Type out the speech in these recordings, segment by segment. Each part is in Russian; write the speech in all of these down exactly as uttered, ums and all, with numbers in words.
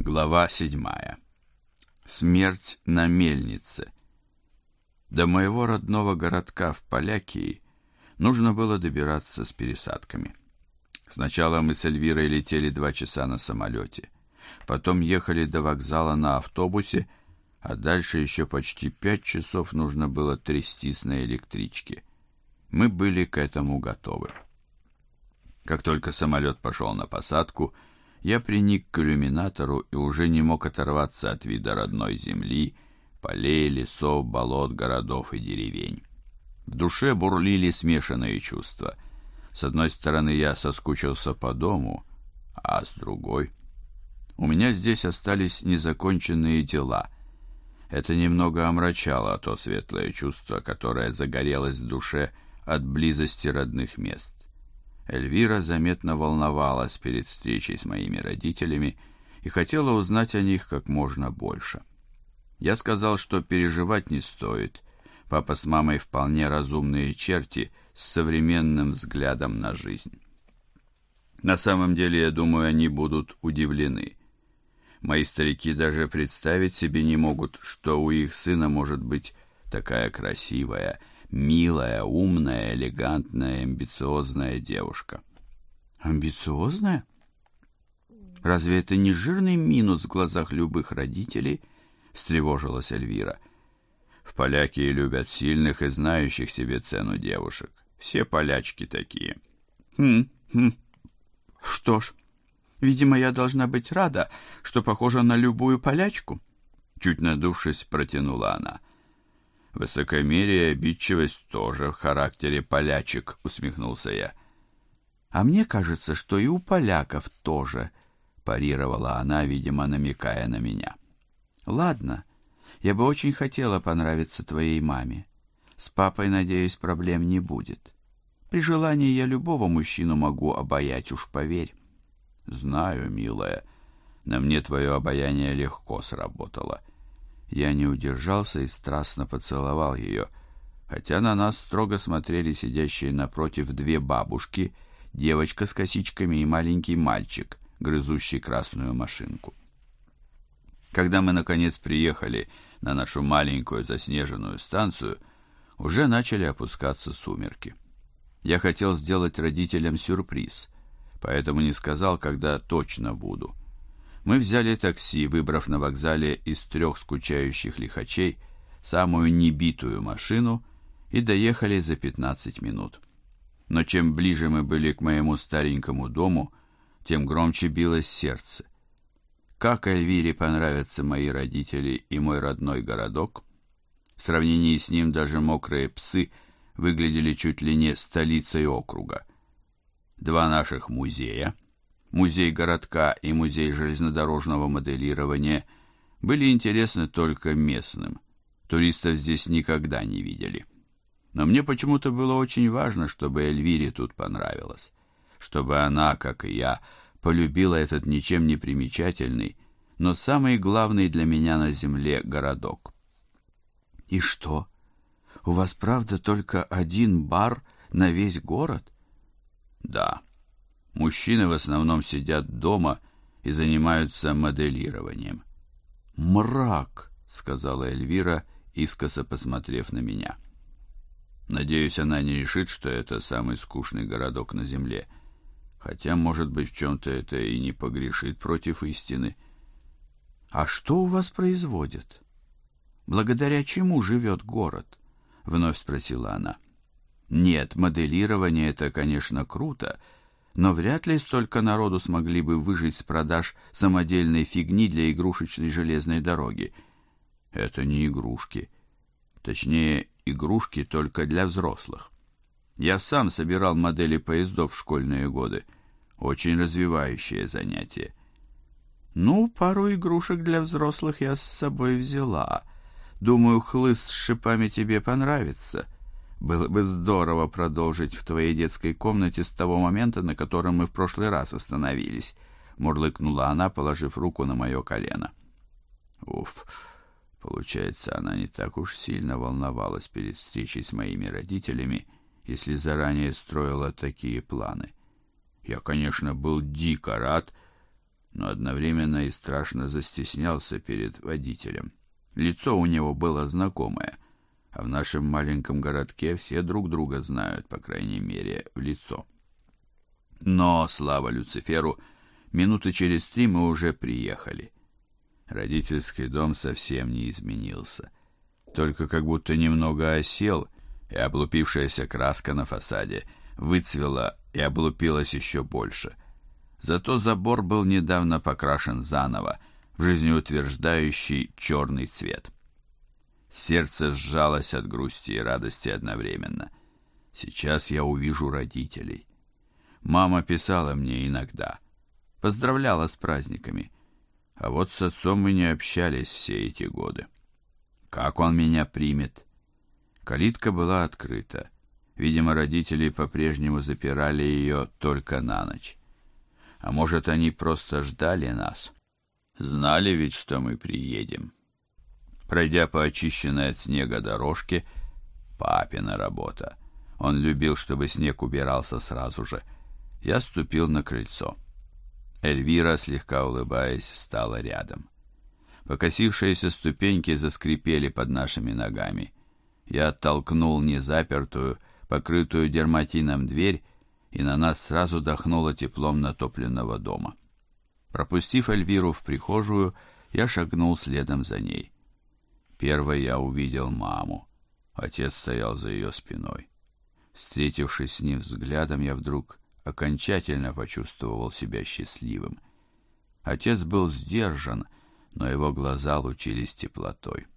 Глава седьмая. Смерть на мельнице. До моего родного городка в Полякии нужно было добираться с пересадками. Сначала мы с Эльвирой летели два часа на самолете, потом ехали до вокзала на автобусе, а дальше еще почти пять часов нужно было трястись на электричке. Мы были к этому готовы. Как только самолет пошел на посадку, я приник к иллюминатору и уже не мог оторваться от вида родной земли, полей, лесов, болот, городов и деревень. В душе бурлили смешанные чувства. С одной стороны, я соскучился по дому, а с другой... У меня здесь остались незаконченные дела. Это немного омрачало то светлое чувство, которое загорелось в душе от близости родных мест. Эльвира заметно волновалась перед встречей с моими родителями и хотела узнать о них как можно больше. Я сказал, что переживать не стоит. Папа с мамой вполне разумные черти с современным взглядом на жизнь. На самом деле, я думаю, они будут удивлены. Мои старики даже представить себе не могут, что у их сына может быть такая красивая, милая, умная, элегантная, амбициозная девушка. Амбициозная? Разве это не жирный минус в глазах любых родителей? Встревожилась Эльвира. В Полякии любят сильных и знающих себе цену девушек. Все полячки такие. Хм, хм. Что ж, видимо, я должна быть рада, что похожа на любую полячку. Чуть надувшись, протянула она. Высокомерие и обидчивость тоже в характере полячек, усмехнулся я. А мне кажется, что и у поляков тоже, парировала она, видимо, намекая на меня. Ладно, я бы очень хотела понравиться твоей маме. С папой, надеюсь, проблем не будет. При желании я любого мужчину могу обаять, уж поверь. Знаю, милая, на мне твое обаяние легко сработало. Я не удержался и страстно поцеловал ее, хотя на нас строго смотрели сидящие напротив две бабушки, девочка с косичками и маленький мальчик, грызущий красную машинку. Когда мы, наконец, приехали на нашу маленькую заснеженную станцию, уже начали опускаться сумерки. Я хотел сделать родителям сюрприз, поэтому не сказал, когда точно буду. Мы взяли такси, выбрав на вокзале из трех скучающих лихачей самую небитую машину, и доехали за пятнадцать минут. Но чем ближе мы были к моему старенькому дому, тем громче билось сердце. Как Эльвире понравятся мои родители и мой родной городок? В сравнении с ним даже мокрые псы выглядели чуть ли не столицей округа. Два наших музея, музей городка и музей железнодорожного моделирования, были интересны только местным. Туристов здесь никогда не видели. Но мне почему-то было очень важно, чтобы Эльвире тут понравилось, чтобы она, как и я, полюбила этот ничем не примечательный, но самый главный для меня на земле городок. И что? У вас правда только один бар на весь город? Да. Мужчины в основном сидят дома и занимаются моделированием. «Мрак», — сказала Эльвира, искоса посмотрев на меня. Надеюсь, она не решит, что это самый скучный городок на земле. Хотя, может быть, в чем-то это и не погрешит против истины. «А что у вас производят? Благодаря чему живет город?» — вновь спросила она. «Нет, моделирование — это, конечно, круто, но вряд ли столько народу смогли бы выжить с продаж самодельной фигни для игрушечной железной дороги. Это не игрушки. Точнее, игрушки только для взрослых. Я сам собирал модели поездов в школьные годы. Очень развивающее занятие. Ну, пару игрушек для взрослых я с собой взяла. Думаю, хлыст с шипами тебе понравится. Было бы здорово продолжить в твоей детской комнате с того момента, на котором мы в прошлый раз остановились, мурлыкнула она, положив руку на мое колено. Уф, получается, она не так уж сильно волновалась перед встречей с моими родителями, если заранее строила такие планы. Я, конечно, был дико рад, но одновременно и страшно застеснялся перед водителем. Лицо у него было знакомое, а в нашем маленьком городке все друг друга знают, по крайней мере, в лицо. Но, слава Люциферу, минуты через три мы уже приехали. Родительский дом совсем не изменился, только как будто немного осел, и облупившаяся краска на фасаде выцвела и облупилась еще больше. Зато забор был недавно покрашен заново в жизнеутверждающий черный цвет. Сердце сжалось от грусти и радости одновременно. Сейчас я увижу родителей. Мама писала мне иногда, поздравляла с праздниками, а вот с отцом мы не общались все эти годы. Как он меня примет? Калитка была открыта. Видимо, родители по-прежнему запирали ее только на ночь. А может, они просто ждали нас? Знали ведь, что мы приедем. Пройдя по очищенной от снега дорожке, папина работа. Он любил, чтобы снег убирался сразу же. Я ступил на крыльцо. Эльвира, слегка улыбаясь, встала рядом. Покосившиеся ступеньки заскрипели под нашими ногами. Я оттолкнул незапертую, покрытую дерматином дверь, и на нас сразу дохнуло теплом натопленного дома. Пропустив Эльвиру в прихожую, я шагнул следом за ней. Первой я увидел маму. Отец стоял за ее спиной. Встретившись с ним взглядом, я вдруг окончательно почувствовал себя счастливым. Отец был сдержан, но его глаза лучились теплотой.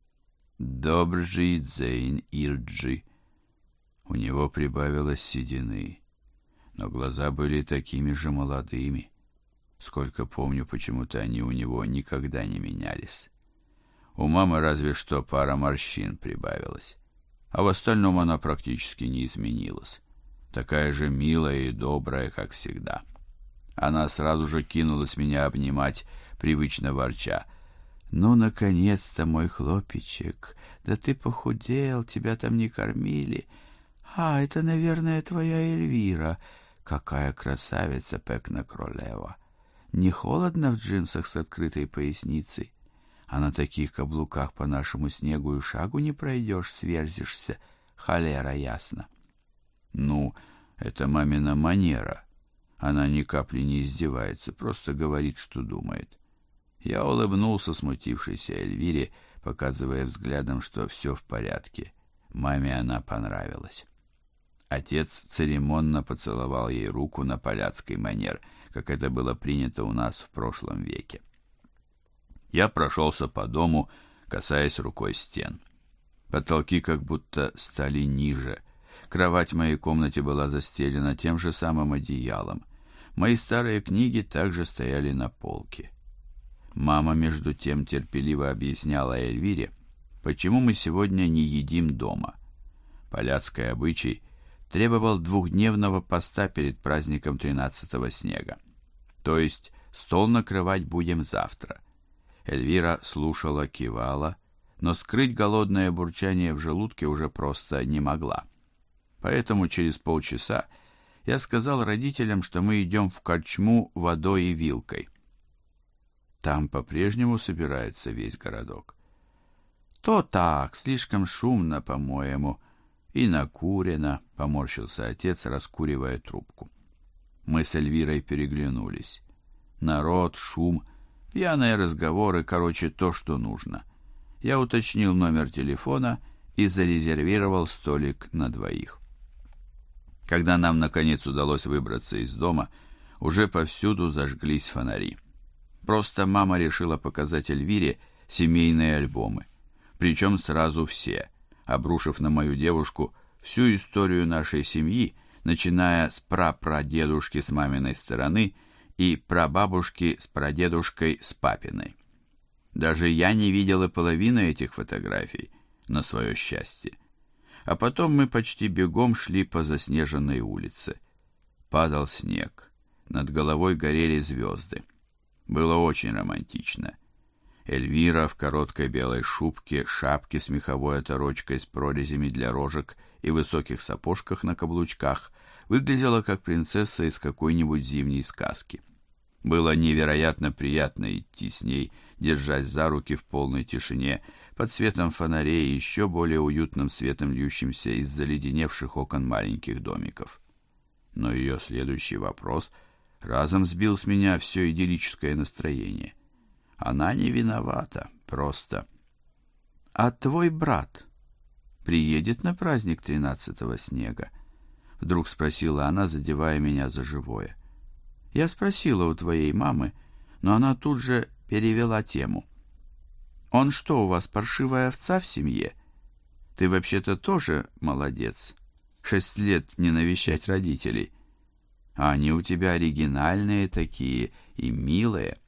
«Добрый дзейн, Ирджи!» У него прибавилось седины, но глаза были такими же молодыми. Сколько помню, почему-то они у него никогда не менялись. У мамы разве что пара морщин прибавилась, а в остальном она практически не изменилась. Такая же милая и добрая, как всегда. Она сразу же кинулась меня обнимать, привычно ворча. «Ну, наконец-то, мой хлопчик! Да ты похудел, тебя там не кормили. А, это, наверное, твоя Эльвира. Какая красавица, Пекна Кролева! Не холодно в джинсах с открытой поясницей? А на таких каблуках по нашему снегу и шагу не пройдешь, сверзишься. Холера ясно». Ну, это мамина манера. Она ни капли не издевается, просто говорит, что думает. Я улыбнулся смутившейся Эльвире, показывая взглядом, что все в порядке. Маме она понравилась. Отец церемонно поцеловал ей руку на поляцкий манер, как это было принято у нас в прошлом веке. Я прошелся по дому, касаясь рукой стен. Потолки как будто стали ниже. Кровать в моей комнате была застелена тем же самым одеялом. Мои старые книги также стояли на полке. Мама, между тем, терпеливо объясняла Эльвире, почему мы сегодня не едим дома. Поляцкий обычай требовал двухдневного поста перед праздником тринадцатого снега. То есть стол накрывать будем завтра. Эльвира слушала, кивала, но скрыть голодное бурчание в желудке уже просто не могла. Поэтому через полчаса я сказал родителям, что мы идем в корчму водой и вилкой. Там по-прежнему собирается весь городок. То так, слишком шумно, по-моему, и накурено, поморщился отец, раскуривая трубку. Мы с Эльвирой переглянулись. Народ, шум, пьяные разговоры, короче, то, что нужно. Я уточнил номер телефона и зарезервировал столик на двоих. Когда нам, наконец, удалось выбраться из дома, уже повсюду зажглись фонари. Просто мама решила показать Эльвире семейные альбомы. Причем сразу все, обрушив на мою девушку всю историю нашей семьи, начиная с прапрадедушки с маминой стороны и прабабушки с прадедушкой с папиной. Даже я не видела половины этих фотографий, на свое счастье. А потом мы почти бегом шли по заснеженной улице. Падал снег. Над головой горели звезды. Было очень романтично. Эльвира в короткой белой шубке, шапке с меховой оторочкой с прорезями для рожек и высоких сапожках на каблучках выглядела как принцесса из какой-нибудь зимней сказки. Было невероятно приятно идти с ней, держась за руки в полной тишине, под светом фонарей и еще более уютным светом, льющимся из заледеневших окон маленьких домиков. Но ее следующий вопрос разом сбил с меня все идиллическое настроение. Она не виновата, просто. «А твой брат приедет на праздник тринадцатого снега?» Вдруг спросила она, задевая меня за живое. Я спросила у твоей мамы, но она тут же перевела тему. «Он что, у вас паршивая овца в семье? Ты вообще-то тоже молодец. Шесть лет не навещать родителей. А они у тебя оригинальные такие и милые».